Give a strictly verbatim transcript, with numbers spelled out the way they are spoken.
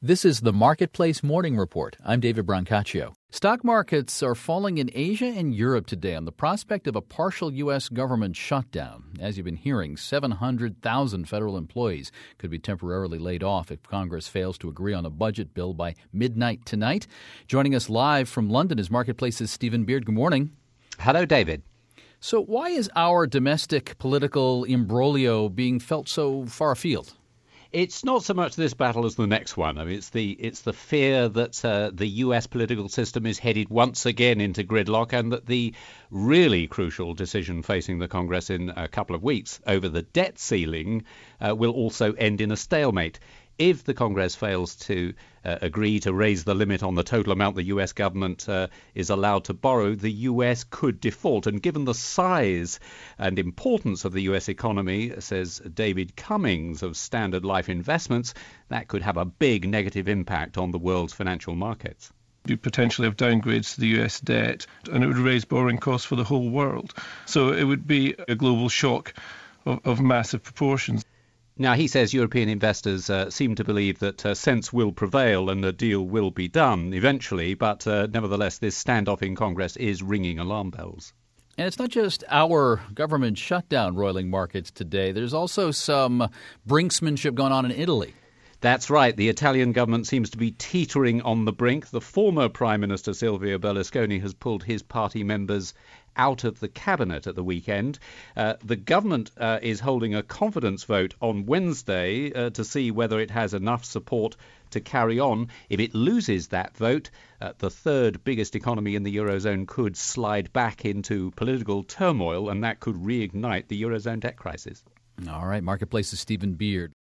This is the Marketplace Morning Report. I'm David Brancaccio. Stock markets are falling in Asia and Europe today on the prospect of a partial U S government shutdown. As you've been hearing, seven hundred thousand federal employees could be temporarily laid off if Congress fails to agree on a budget bill by midnight tonight. Joining us live from London is Marketplace's Stephen Beard. Good morning. Hello, David. So why is our domestic political imbroglio being felt so far afield? It's not so much this battle as the next one. I mean, it's the it's the fear that uh, the U S political system is headed once again into gridlock, and that the really crucial decision facing the Congress in a couple of weeks over the debt ceiling uh, will also end in a stalemate. If the Congress fails to uh, agree to raise the limit on the total amount the U S government uh, is allowed to borrow, the U S could default. And given the size and importance of the U S economy, says David Cummings of Standard Life Investments, that could have a big negative impact on the world's financial markets. You potentially have downgrades to the U S debt, and it would raise borrowing costs for the whole world. So it would be a global shock of, of massive proportions. Now, he says European investors uh, seem to believe that uh, sense will prevail and a deal will be done eventually, but uh, nevertheless, this standoff in Congress is ringing alarm bells. And it's not just our government shutdown roiling markets today. There's also some brinksmanship going on in Italy. That's right. The Italian government seems to be teetering on the brink. The former Prime Minister Silvio Berlusconi has pulled his party members out of the cabinet at the weekend. Uh, the government uh, is holding a confidence vote on Wednesday uh, to see whether it has enough support to carry on. If it loses that vote, uh, the third biggest economy in the Eurozone could slide back into political turmoil, and that could reignite the Eurozone debt crisis. All right, Marketplace's Stephen Beard.